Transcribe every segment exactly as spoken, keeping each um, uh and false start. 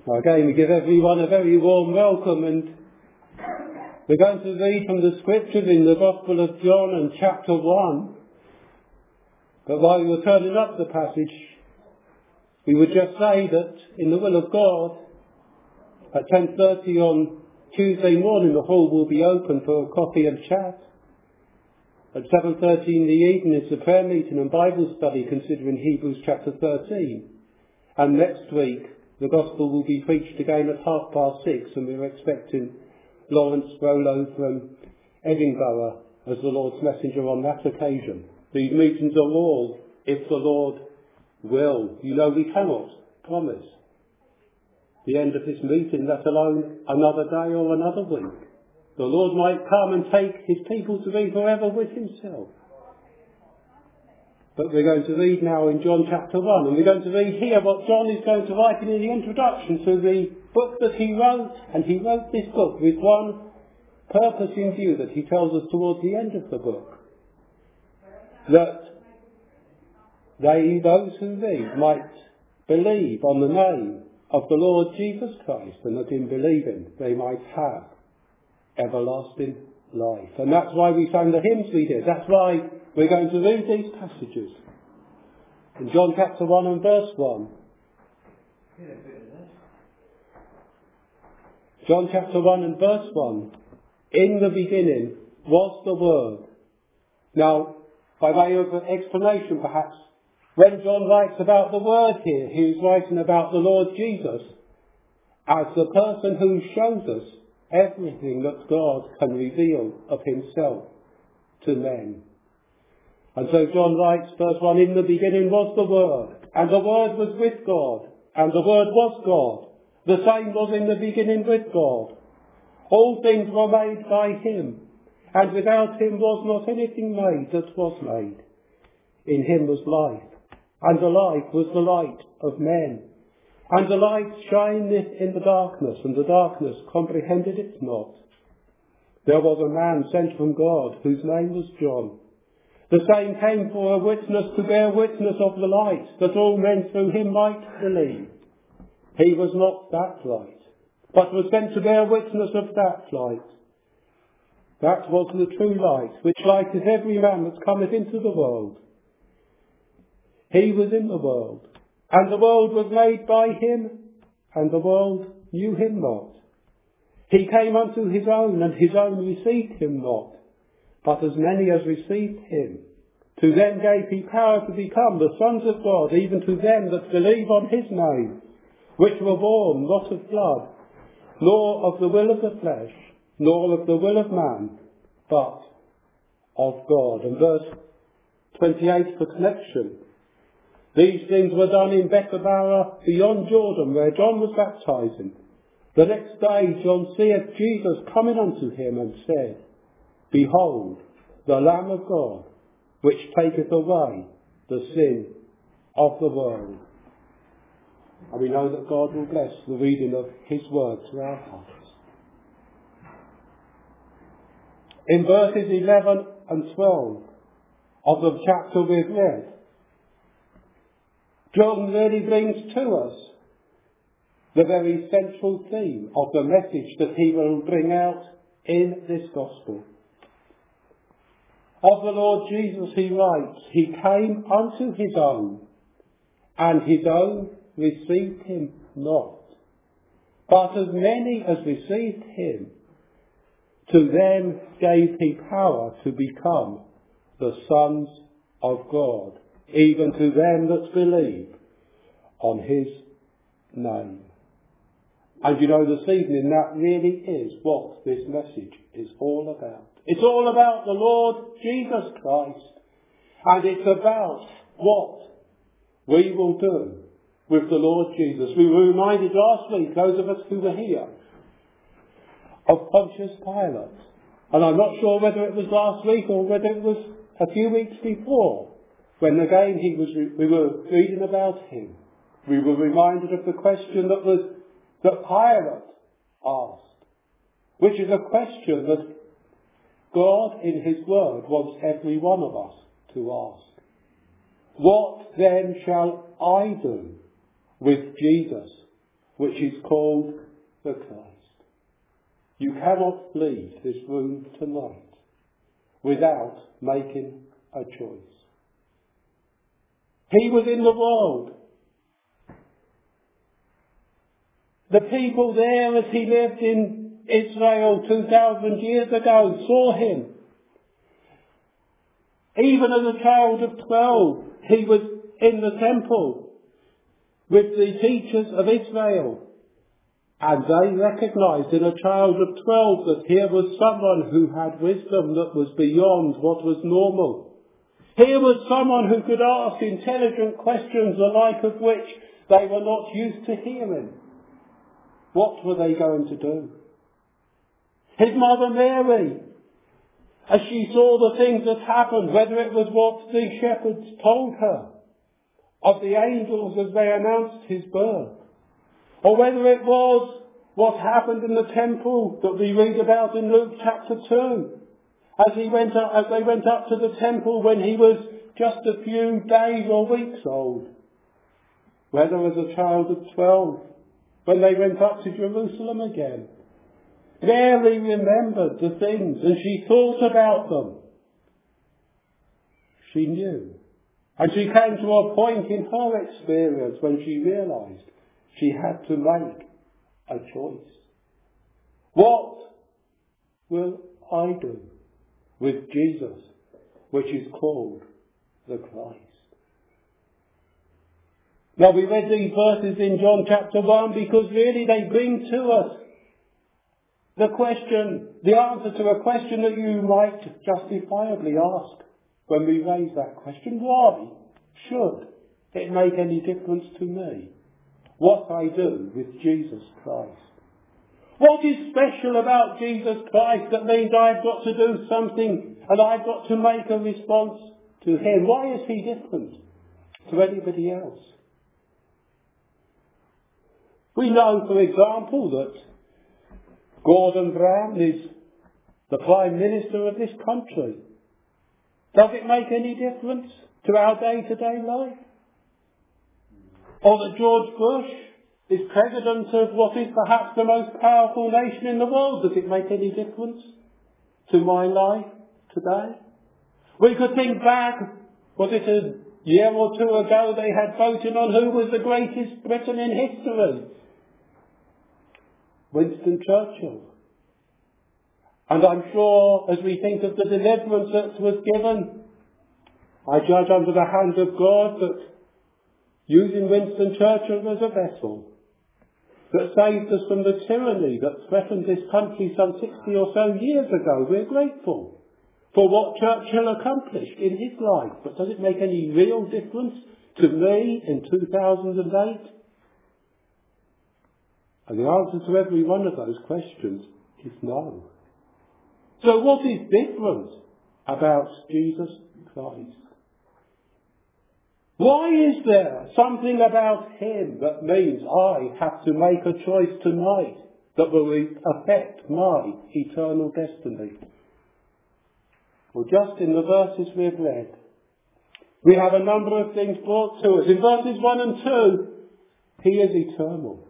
Again, we give everyone a very warm welcome, and we're going to read from the scriptures in the Gospel of John and chapter one. But while we were turning up the passage, we would just say that in the will of God, at ten thirty on Tuesday morning, the hall will be open for a coffee and chat. At seven thirty in the evening, it's a prayer meeting and Bible study considering Hebrews chapter thirteen. And next week, the Gospel will be preached again at half past six, and we're expecting Lawrence Rollo from Edinburgh as the Lord's messenger on that occasion. These meetings are all if the Lord will. You know, we cannot promise the end of this meeting, let alone another day or another week. The Lord might come and take his people to be forever with himself. But we're going to read now in John chapter one, and we're going to read here what John is going to write in the introduction to the book that he wrote. And he wrote this book with one purpose in view that he tells us towards the end of the book. That they, those who read, might believe on the name of the Lord Jesus Christ, and that in believing they might have everlasting life. And that's why we sang the hymns we did. That's why we're going to read these passages. In John chapter one and verse one. John chapter one and verse one. In the beginning was the Word. Now, by way of explanation perhaps, when John writes about the Word here, he is writing about the Lord Jesus as the person who shows us everything that God can reveal of himself to men. And so John writes, verse one, in the beginning was the Word, and the Word was with God, and the Word was God. The same was in the beginning with God. All things were made by him, and without him was not anything made that was made. In him was life, and the life was the light of men. And the light shineth in the darkness, and the darkness comprehended it not. There was a man sent from God, whose name was John. The same came for a witness to bear witness of the light, that all men through him might believe. He was not that light, but was sent to bear witness of that light. That was the true light, which lighteth every man that cometh into the world. He was in the world, and the world was made by him, and the world knew him not. He came unto his own, and his own received him not. But as many as received him, to them gave he power to become the sons of God, even to them that believe on his name, which were born not of blood, nor of the will of the flesh, nor of the will of man, but of God. And verse twenty-eight for connection. These things were done in Bethabara beyond Jordan, where John was baptizing. The next day John seeth Jesus coming unto him, and said, Behold, the Lamb of God, which taketh away the sin of the world. And we know that God will bless the reading of his word to our hearts. In verses eleven and twelve of the chapter we've read, John really brings to us the very central theme of the message that he will bring out in this gospel. Of the Lord Jesus he writes, he came unto his own, and his own received him not. But as many as received him, to them gave he power to become the sons of God, even to them that believe on his name. And you know, this evening, that really is what this message is all about. It's all about the Lord Jesus Christ, and it's about what we will do with the Lord Jesus. We were reminded last week, those of us who were here, of Pontius Pilate. And I'm not sure whether it was last week or whether it was a few weeks before, when again he was, we were reading about him. We were reminded of the question that was that Pilate asked, which is a question that God in his word wants every one of us to ask. What then shall I do with Jesus, which is called the Christ. You cannot leave this room tonight without making a choice. He was in the world. The people there as he lived in Israel two thousand years ago saw him. Even as a child of twelve, he was in the temple with the teachers of Israel. And they recognised in a child of twelve that here was someone who had wisdom that was beyond what was normal. Here was someone who could ask intelligent questions the like of which they were not used to hearing. What were they going to do? His mother Mary, as she saw the things that happened, whether it was what the shepherds told her of the angels as they announced his birth, or whether it was what happened in the temple that we read about in Luke chapter two, as he went up, as they went up to the temple when he was just a few days or weeks old, whether as a child of twelve, when they went up to Jerusalem again. Mary remembered the things and she thought about them. She knew. And she came to a point in her experience when she realised she had to make a choice. What will I do with Jesus, which is called the Christ? Now we read these verses in John chapter one because really they bring to us the question, the answer to a question that you might justifiably ask when we raise that question. Why should it make any difference to me what I do with Jesus Christ? What is special about Jesus Christ that means I've got to do something and I've got to make a response to him? Why is he different to anybody else? We know, for example, that Gordon Brown is the Prime Minister of this country. Does it make any difference to our day-to-day life? Or that George Bush is President of what is perhaps the most powerful nation in the world? Does it make any difference to my life today? We could think back, was it a year or two ago they had voted on who was the greatest Briton in history? Winston Churchill. And I'm sure as we think of the deliverance that was given, I judge under the hand of God that using Winston Churchill as a vessel that saved us from the tyranny that threatened this country some sixty or so years ago, we're grateful for what Churchill accomplished in his life. But does it make any real difference to me in two thousand eight? And the answer to every one of those questions is no. So what is different about Jesus Christ? Why is there something about him that means I have to make a choice tonight that will affect my eternal destiny? Well, just in the verses we've read, we have a number of things brought to us. In verses one and two, he is eternal.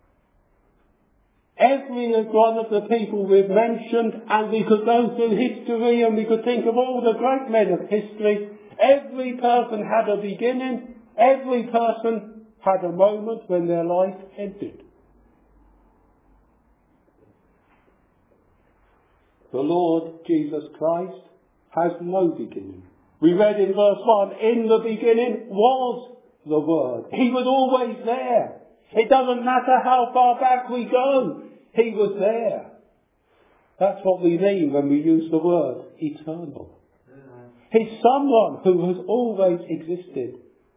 Every one of the people we've mentioned, and we could go through history and we could think of all the great men of history, every person had a beginning, every person had a moment when their life ended. The Lord Jesus Christ has no beginning. We read in verse one, in the beginning was the Word. He was always there. It doesn't matter how far back we go. He was there. That's what we mean when we use the word eternal. He's someone who has always existed.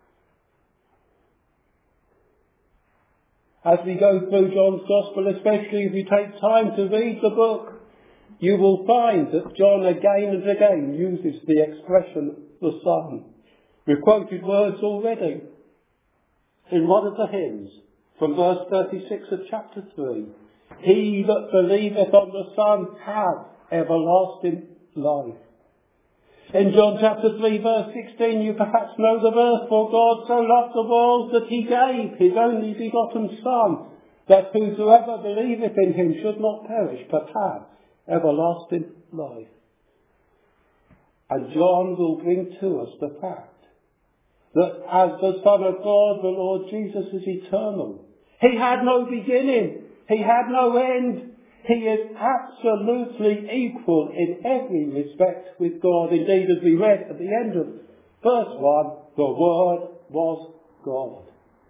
As we go through John's Gospel, especially if you take time to read the book, you will find that John again and again uses the expression the Son. We've quoted words already in one of the hymns from verse thirty-six of chapter three. He that believeth on the Son hath everlasting life. In John chapter three verse sixteen, you perhaps know the verse, for God so loved the world that he gave his only begotten Son, that whosoever believeth in him should not perish, but have everlasting life. And John will bring to us the fact that as the Son of God, the Lord Jesus is eternal. He had no beginning. He had no end. He is absolutely equal in every respect with God. Indeed, as we read at the end of verse one, the Word was God.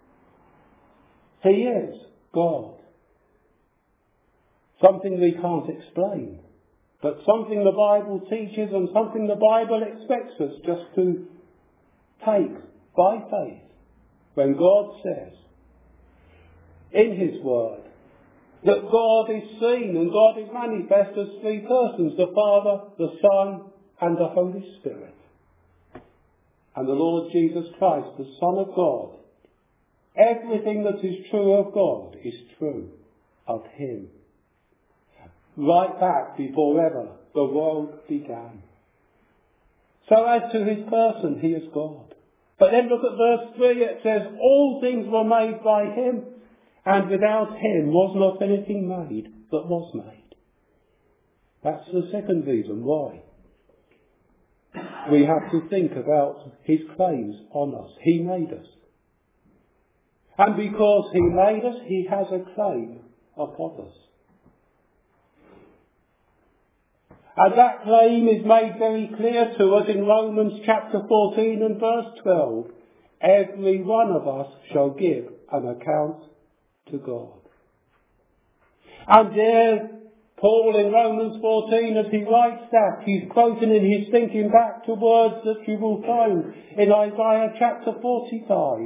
He is God. Something we can't explain, but something the Bible teaches and something the Bible expects us just to take by faith when God says in His Word that God is seen and God is manifest as three persons, the Father, the Son, and the Holy Spirit. And the Lord Jesus Christ, the Son of God, everything that is true of God is true of Him. Right back before ever the world began. So as to His person, He is God. But then look at verse three, it says, all things were made by Him, and without Him was not anything made that was made. That's the second reason why we have to think about His claims on us. He made us. And because He made us, He has a claim upon us. And that claim is made very clear to us in Romans chapter fourteen and verse twelve. Every one of us shall give an account to God. And there, Paul in Romans fourteen, as he writes that, he's quoting and he's thinking back to words that you will find in Isaiah chapter forty-five.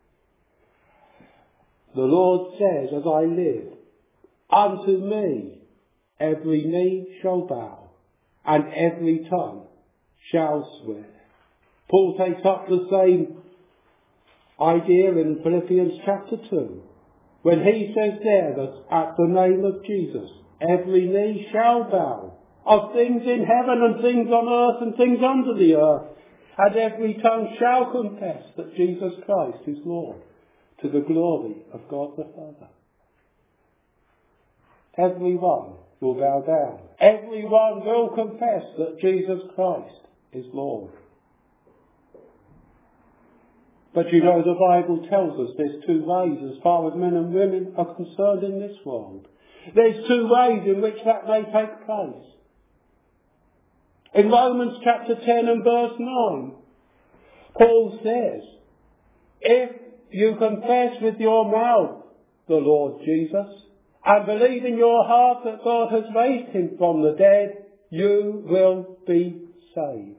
The Lord says, as I live, unto me every knee shall bow, and every tongue shall swear. Paul takes up the same idea in Philippians chapter two, when he says there that at the name of Jesus, every knee shall bow, of things in heaven and things on earth and things under the earth, and every tongue shall confess that Jesus Christ is Lord, to the glory of God the Father. Everyone will bow down. Everyone will confess that Jesus Christ is Lord. But you know, the Bible tells us there's two ways as far as men and women are concerned in this world. There's two ways in which that may take place. In Romans chapter ten and verse nine, Paul says, if you confess with your mouth the Lord Jesus, and believe in your heart that God has raised him from the dead, you will be saved.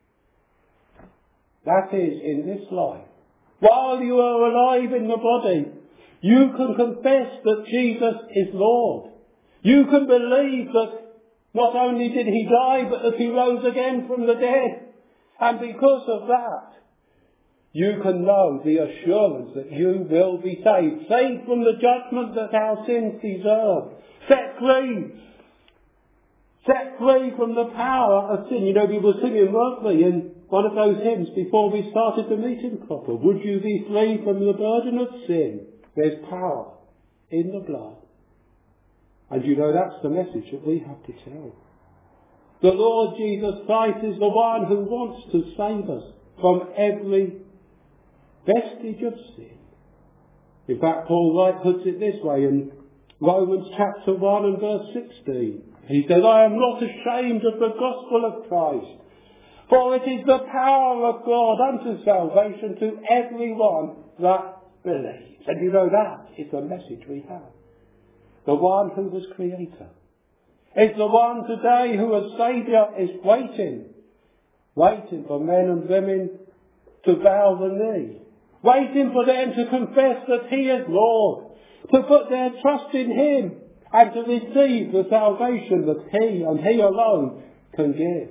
That is, in this life. While you are alive in the body, you can confess that Jesus is Lord. You can believe that not only did he die, but that he rose again from the dead. And because of that, you can know the assurance that you will be saved. Saved from the judgment that our sins deserve. Set free. Set free from the power of sin. You know, we were singing, weren't we, in one of those hymns before we started the meeting proper. Would you be free from the burden of sin? There's power in the blood. And you know, that's the message that we have to tell. The Lord Jesus Christ is the one who wants to save us from every vestige of sin. In fact, Paul Wright puts it this way in Romans chapter one and verse sixteen. He says, I am not ashamed of the gospel of Christ, for it is the power of God unto salvation to everyone that believes. And you know, that is the message we have. The one who was Creator is the one today who as Saviour is waiting, waiting for men and women to bow the knee, waiting for them to confess that he is Lord, to put their trust in him and to receive the salvation that he and he alone can give.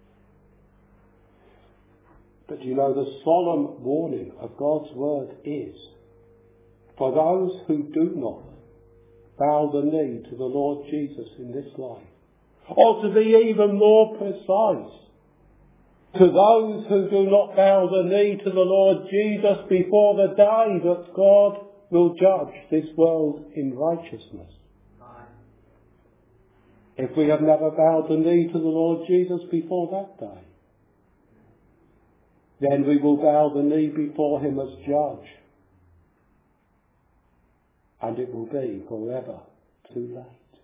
But you know, the solemn warning of God's word is, for those who do not bow the knee to the Lord Jesus in this life, or to be even more precise, to those who do not bow the knee to the Lord Jesus before the day that God will judge this world in righteousness. If we have never bowed the knee to the Lord Jesus before that day, then we will bow the knee before him as judge. And it will be forever too late.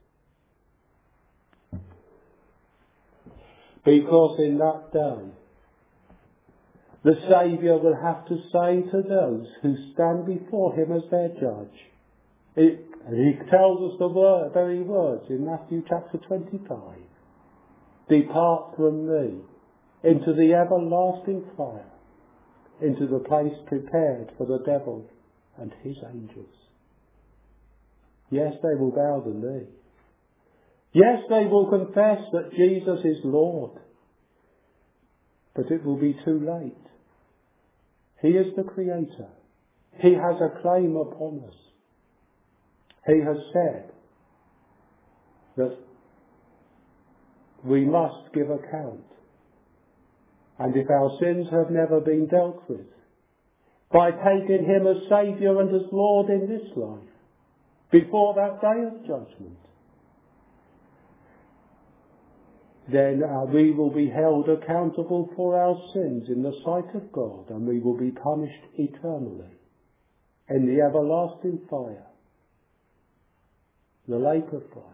Because in that day, the Saviour will have to say to those who stand before him as their judge, it, he tells us the word, very words in Matthew chapter twenty-five, depart from me into the everlasting fire, into the place prepared for the devil and his angels. Yes, they will bow the knee. Yes, they will confess that Jesus is Lord. But it will be too late. He is the Creator. He has a claim upon us. He has said that we must give account. And if our sins have never been dealt with, by taking him as Saviour and as Lord in this life, before that day of judgment, then uh, we will be held accountable for our sins in the sight of God, and we will be punished eternally in the everlasting fire, the lake of fire.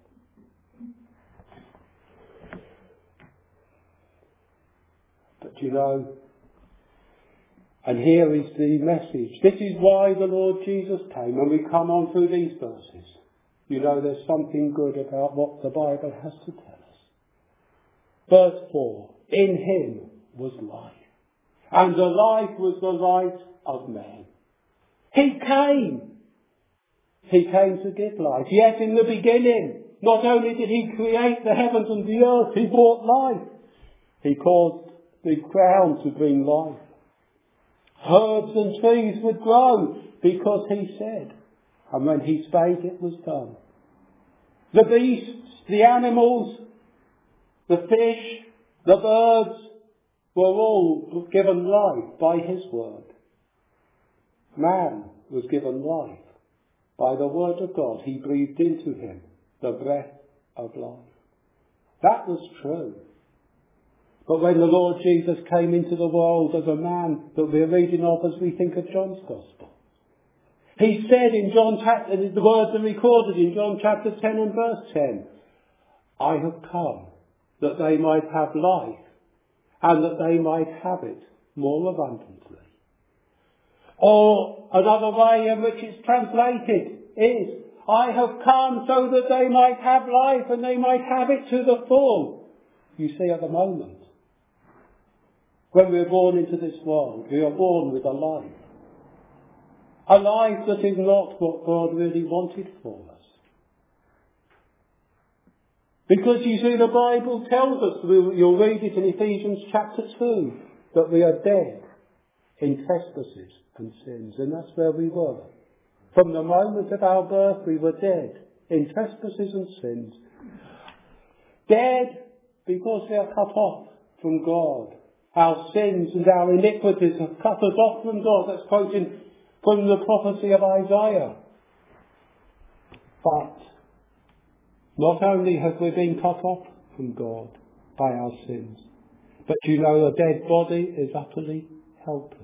But you know, and here is the message. This is why the Lord Jesus came. When we come on through these verses, you know there's something good about what the Bible has to tell us. Verse four, in him was life, and the life was the light of man. He came. He came to give life. Yes, in the beginning, not only did he create the heavens and the earth, he brought life. He caused the ground to bring life. Herbs and trees would grow because he said. And when he spake, it was done. The beasts, the animals, the fish, the birds were all given life by his word. Man was given life by the word of God. He breathed into him the breath of life. That was true. But when the Lord Jesus came into the world as a man that we're reading of as we think of John's Gospel, he said in John chapter, the words are recorded in John chapter ten and verse ten, I have come that they might have life and that they might have it more abundantly. Or another way in which it's translated is, I have come so that they might have life and they might have it to the full. You see, at the moment, when we're born into this world, we are born with a life. A life that is not what God really wanted for us. Because you see, the Bible tells us, you'll read it in Ephesians chapter two, that we are dead in trespasses and sins. And that's where we were. From the moment of our birth, we were dead in trespasses and sins. Dead because we are cut off from God. Our sins and our iniquities have cut us off from God. That's quoting from the prophecy of Isaiah. But not only have we been cut off from God by our sins, but you know, a dead body is utterly helpless.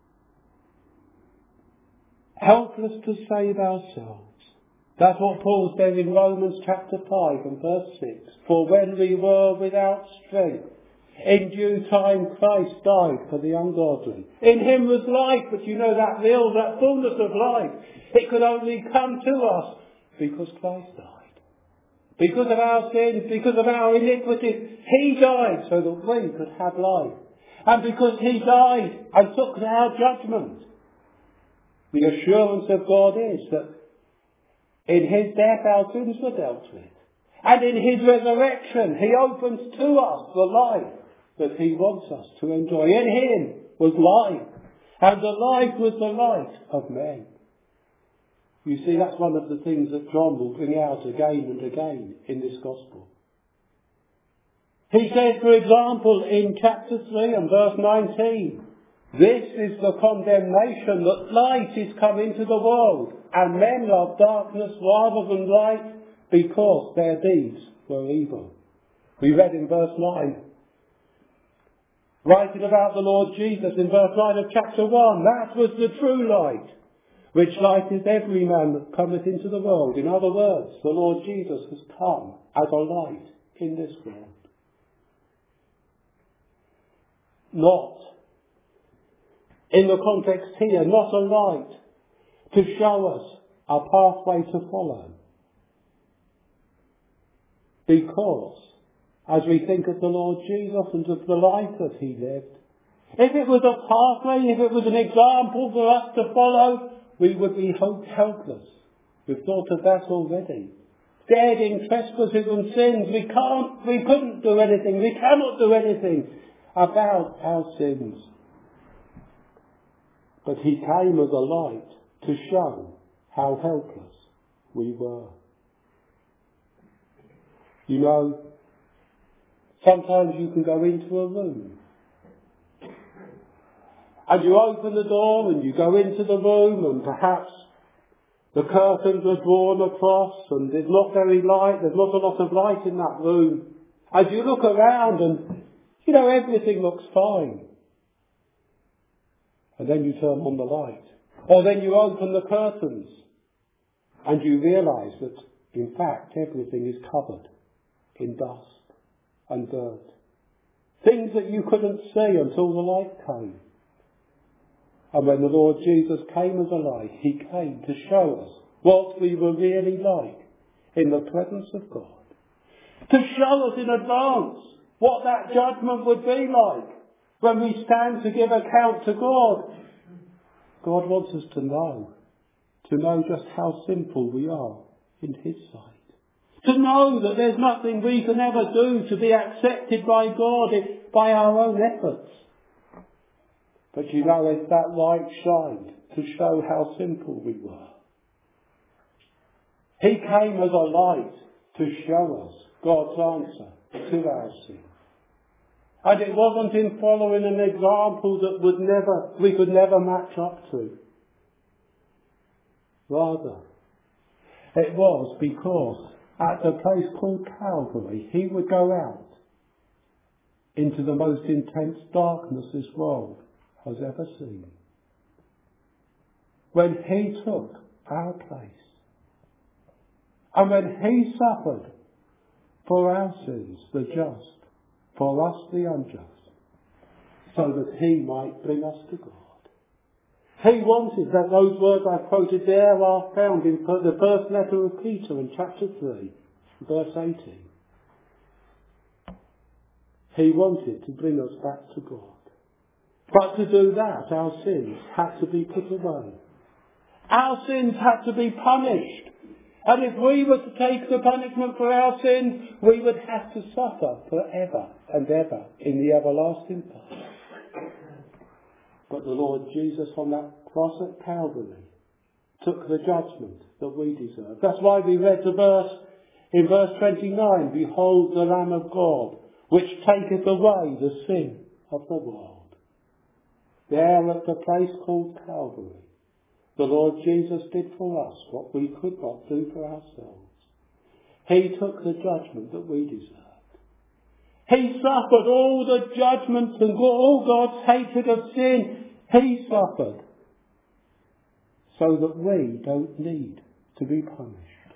Helpless to save ourselves. That's what Paul says in Romans chapter five and verse six. For when we were without strength, in due time Christ died for the ungodly. In him was life, but you know that real, that fullness of life, it could only come to us because Christ died. Because of our sins, because of our iniquities, he died so that we could have life. And because he died and took our judgment, the assurance of God is that in his death our sins were dealt with. And in his resurrection he opens to us the life that he wants us to enjoy. In him was life, and the life was the light of men. You see, that's one of the things that John will bring out again and again in this gospel. He says, for example, in chapter three and verse nineteen, This is the condemnation that light is come into the world, and men love darkness rather than light, because their deeds were evil. We read in verse nine, writing about the Lord Jesus in verse nine of chapter one, that was the true light, which lighteth every man that cometh into the world. In other words, the Lord Jesus has come as a light in this world. Not, in the context here, not a light to show us a pathway to follow. Because, as we think of the Lord Jesus and of the life that he lived, if it was a pathway, if it was an example for us to follow, we would be helpless. We've thought of that already. Dead in trespasses and sins. We can't, we couldn't do anything. We cannot do anything about our sins. But he came as a light to show how helpless we were. You know, sometimes you can go into a room and you open the door and you go into the room, and perhaps the curtains are drawn across and there's not very light, there's not a lot of light in that room. As you look around and, you know, everything looks fine. And then you turn on the light. Or then you open the curtains and you realise that, in fact, everything is covered in dust and dirt. Things that you couldn't see until the light came. And when the Lord Jesus came as a light, he came to show us what we were really like in the presence of God. To show us in advance what that judgment would be like when we stand to give account to God. God wants us to know, to know just how sinful we are in his sight. To know that there's nothing we can ever do to be accepted by God by our own efforts. But you know, as that light shined to show how sinful we were, he came as a light to show us God's answer to our sin. And it wasn't in following an example that would never, we could never match up to. Rather, it was because at the place called Calvary, he would go out into the most intense darkness this world has ever seen. When he took our place, and when he suffered for our sins, the just, for us the unjust, so that he might bring us to God. He wanted that those words I quoted there are found in the first letter of Peter in chapter three, verse eighteen. He wanted to bring us back to God. But to do that, our sins had to be put away. Our sins had to be punished. And if we were to take the punishment for our sins, we would have to suffer forever and ever in the everlasting fire. But the Lord Jesus on that cross at Calvary took the judgment that we deserve. That's why we read the verse in verse twenty-nine, behold the Lamb of God, which taketh away the sin of the world. There at the place called Calvary, the Lord Jesus did for us what we could not do for ourselves. He took the judgment that we deserved. He suffered all the judgment and all God's hatred of sin. He suffered so that we don't need to be punished.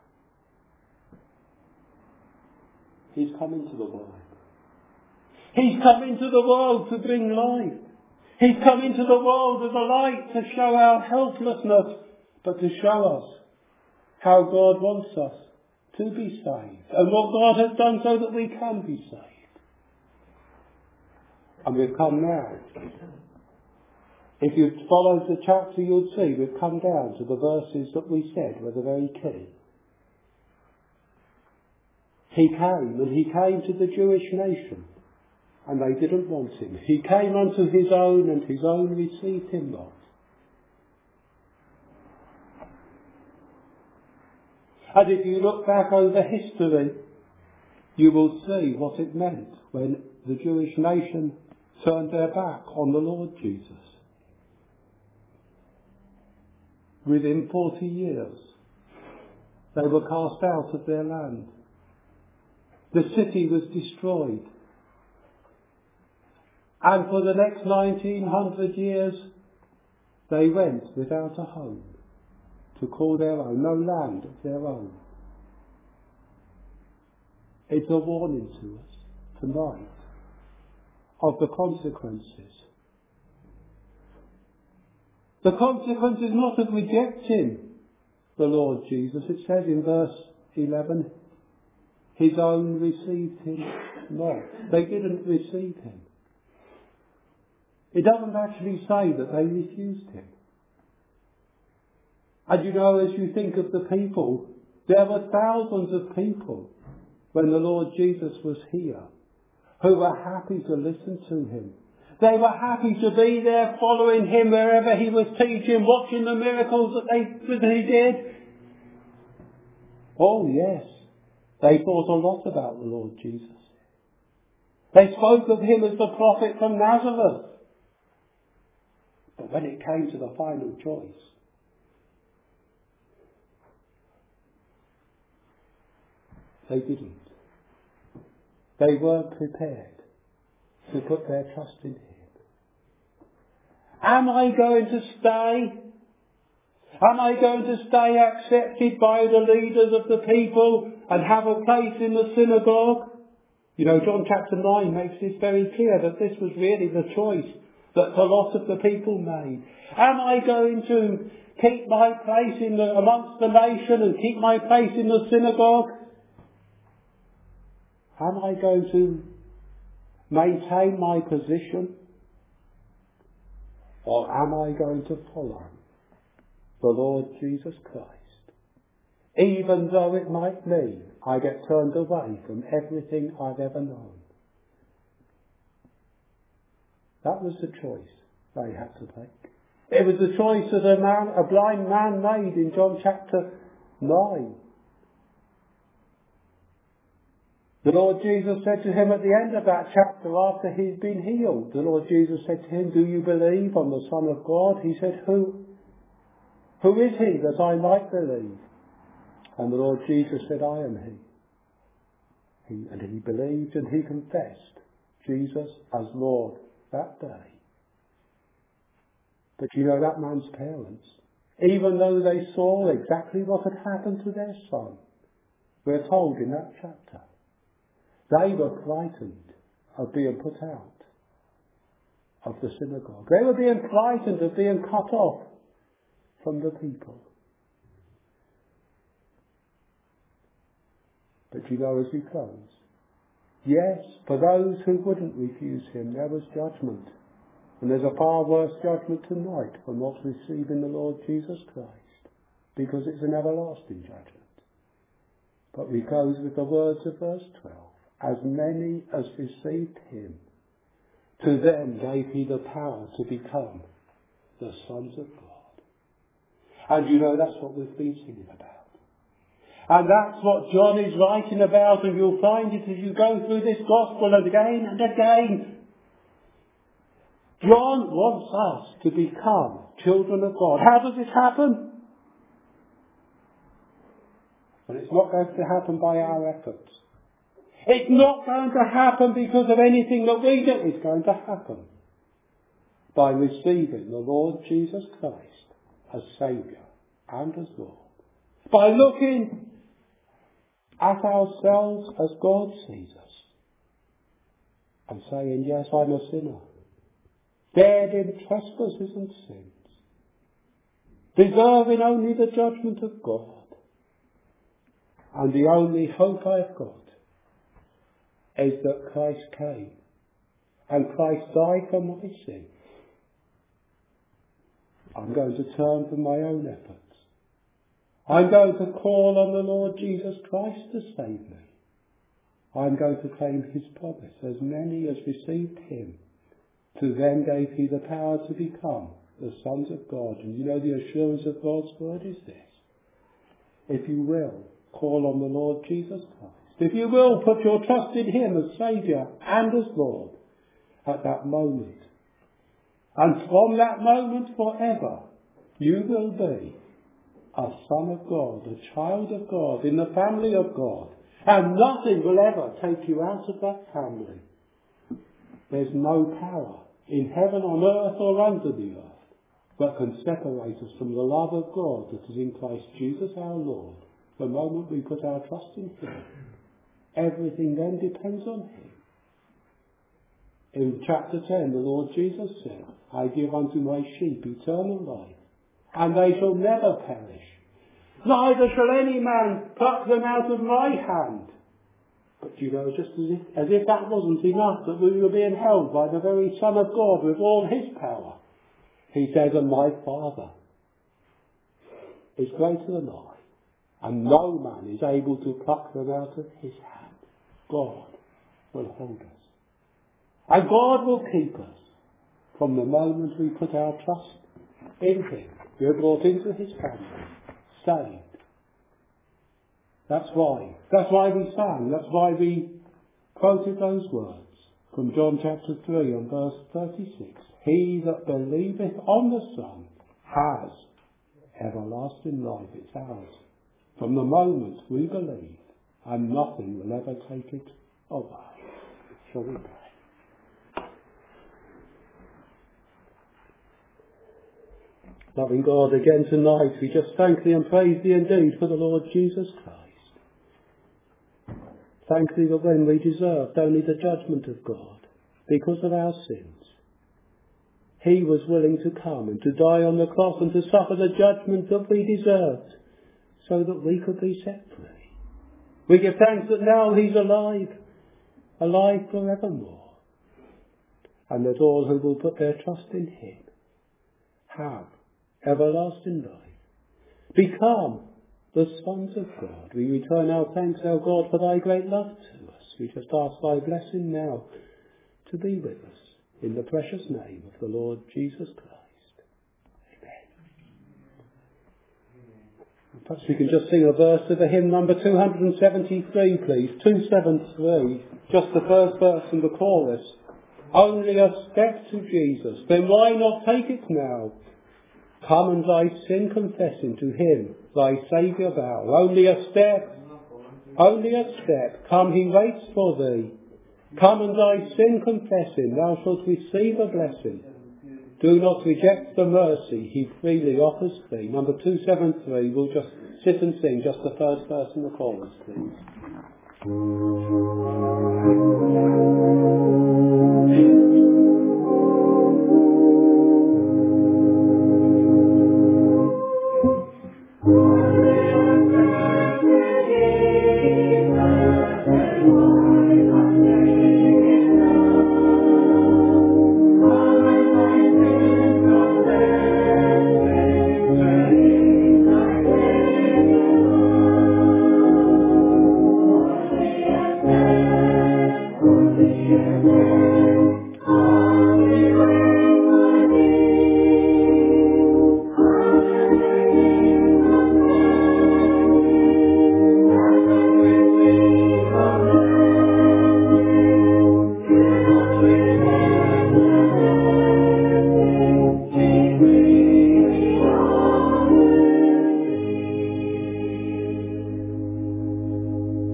He's come into the world. He's come into the world to bring life. He's come into the world as a light to show our helplessness, but to show us how God wants us to be saved and what God has done so that we can be saved. And we've come now. If you'd followed the chapter, you'd see we've come down to the verses that we said were the very key. He came, and he came to the Jewish nation, and they didn't want him. He came unto his own, and his own received him not. And if you look back over history, you will see what it meant when the Jewish nation turned their back on the Lord Jesus. Within forty years, they were cast out of their land. The city was destroyed. And for the next nineteen hundred years, they went without a home to call their own, no land of their own. It's a warning to us tonight of the consequences. The consequences not of rejecting the Lord Jesus. It says in verse eleven, his own received him not. They didn't receive him. It doesn't actually say that they refused him. And you know, as you think of the people, there were thousands of people when the Lord Jesus was here who were happy to listen to him. They were happy to be there following him wherever he was teaching, watching the miracles that, they, that he did. Oh yes, they thought a lot about the Lord Jesus. They spoke of him as the prophet from Nazareth. But when it came to the final choice, they didn't. They weren't prepared to put their trust in him. Am I going to stay? Am I going to stay accepted by the leaders of the people and have a place in the synagogue? You know, John chapter nine makes this very clear that this was really the choice that a lot of the people made. Am I going to keep my place in the, amongst the nation and keep my place in the synagogue? Am I going to maintain my position? Or am I going to follow the Lord Jesus Christ? Even though it might mean I get turned away from everything I've ever known. That was the choice they had to make. It was the choice that a man, a blind man made in John chapter nine. The Lord Jesus said to him at the end of that chapter after he'd been healed, the Lord Jesus said to him, do you believe on the Son of God? He said, who, who is he that I might believe? And the Lord Jesus said, I am he. he. And he believed and he confessed Jesus as Lord that day. But you know, that man's parents, even though they saw exactly what had happened to their son, we're told in that chapter, they were frightened of being put out of the synagogue. They were being frightened of being cut off from the people. But you know, as we close, yes, for those who wouldn't refuse him, there was judgment. And there's a far worse judgment tonight from what's receiving the Lord Jesus Christ, because it's an everlasting judgment. But we close with the words of verse twelve. As many as received him, to them gave he the power to become the sons of God. And you know, that's what we've been singing about. And that's what John is writing about, and you'll find it as you go through this gospel again and again. John wants us to become children of God. How does this happen? Well, it's not going to happen by our efforts. It's not going to happen because of anything that we do. It's going to happen by receiving the Lord Jesus Christ as Saviour and as Lord. By looking at ourselves as God sees us and saying, yes, I'm a sinner, dead in trespasses and sins, deserving only the judgment of God. And the only hope I've got is that Christ came and Christ died for my sin. I'm going to turn from my own efforts. I'm going to call on the Lord Jesus Christ to save me. I'm going to claim his promise. As many as received him, to them gave he the power to become the sons of God. And you know, the assurance of God's word is this: if you will call on the Lord Jesus Christ, if you will put your trust in him as Saviour and as Lord, at that moment. And from that moment forever, you will be a son of God, a child of God, in the family of God. And nothing will ever take you out of that family. There's no power in heaven, on earth, or under the earth that can separate us from the love of God that is in Christ Jesus our Lord. The moment we put our trust in Him, everything then depends on Him. In chapter ten, the Lord Jesus said, I give unto my sheep eternal life, and they shall never perish. Neither shall any man pluck them out of my hand. But you know, just as if, as if that wasn't enough, that we were being held by the very Son of God with all His power. He says, and my Father is greater than I, and no man is able to pluck them out of His hand. God will hold us. And God will keep us from the moment we put our trust in Him. We are brought into His family, saved. That's why. That's why we sang. That's why we quoted those words from John chapter three and verse thirty-six. He that believeth on the Son has everlasting life. It's ours. From the moment we believe, and nothing will ever take it away. Shall we pray? Loving God, again tonight we just thank Thee and praise Thee indeed for the Lord Jesus Christ. Thank Thee that when we deserved only the judgment of God because of our sins, He was willing to come and to die on the cross and to suffer the judgment that we deserved so that we could be set free. We give thanks that now He's alive, alive forevermore, and that all who will put their trust in Him have everlasting life. Become the sons of God. We return our thanks, our God, for Thy great love to us. We just ask Thy blessing now to be with us in the precious name of the Lord Jesus Christ. Amen. Perhaps we can just sing a verse of the hymn number two hundred seventy-three, please. two seventy-three, just the first verse and the chorus. Only a step to Jesus, then why not take it now? Come and thy sin confessing to Him, thy Saviour thou. Only a step, only a step, come He waits for thee. Come and thy sin confessing, thou shalt receive a blessing. Do not reject the mercy He freely offers thee. Number two seventy-three, we'll just sit and sing just the first verse and the chorus, please.